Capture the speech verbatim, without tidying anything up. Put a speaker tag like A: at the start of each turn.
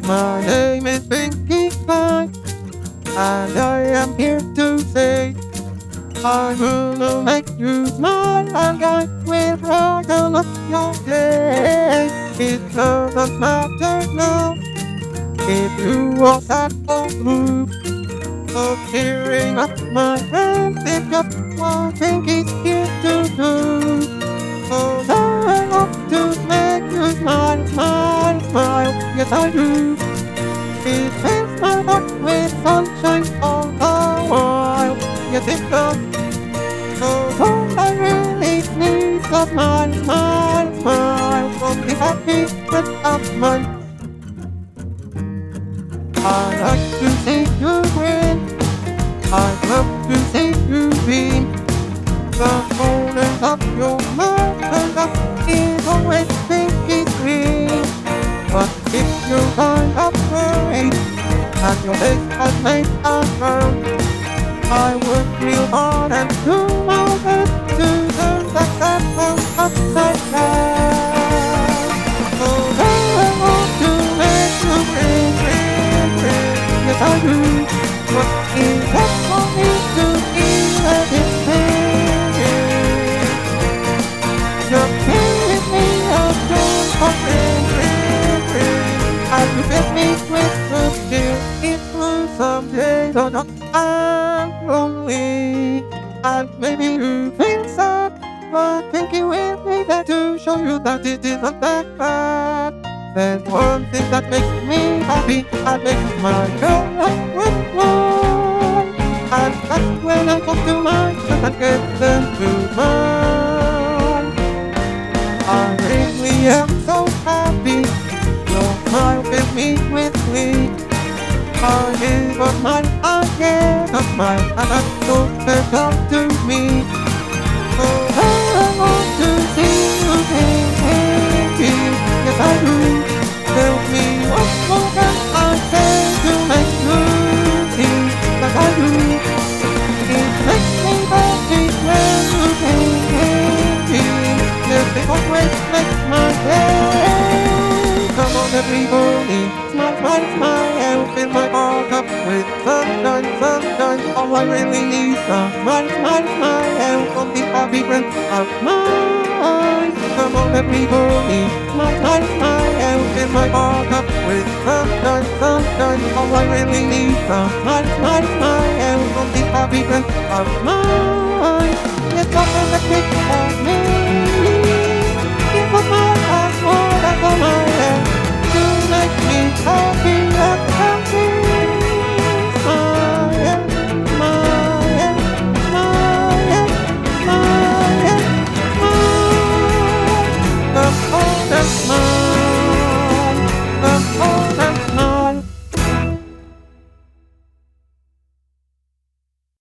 A: My name is Pinkie Pie, and I am here to say I will make you smile, and I will brighten up your day. It doesn't matter now if you are sad or blue. So cheering up my friends, it's just what Pinkie's here to do. So I want to make you smile, smile, smile, yes I do. It fills my heart with sunshine all the while, yes it does. So all I really need is a smile, smile, smile, from the happiness of mine. I like to see you grin, I love to see you beam. The corners of your mouth and up is always pinky green. But if you find a worry and your face has made a frown, I would feel hard and do my best to turn that sad frown upside down. So I want to make you grin, grin, grin, yes I do. But it's up for me to feel as it is. Just give me a chance for grin, grin, grin, as you fill me with good cheer. It's true someday, so not I'm lonely, and maybe you feel sad, but Pinkie will be there to show you that it isn't that bad. There's one thing that makes me happy, and makes my girl laugh fly, and that's when I talk to my friends and get them to smile. I really am so happy, your smile fills me with glee. I give a smile, I get a smile, and that's so special to me. So I want to see you happy, yes I do. Tell me what more can I say to make you see that I do. It makes me happy when you happy, yes it always makes my day. Come on everybody, smile, smile, smile, fill my heart up with sunshine, sunshine. All I really need is a smile, smile, smile from the happy friends of mine. Come on everybody, smile, smile, smile, fill my heart up with sunshine, sunshine. All I really need is a smile, smile, smile from the happy friends of mine. Yes, all the picture of me.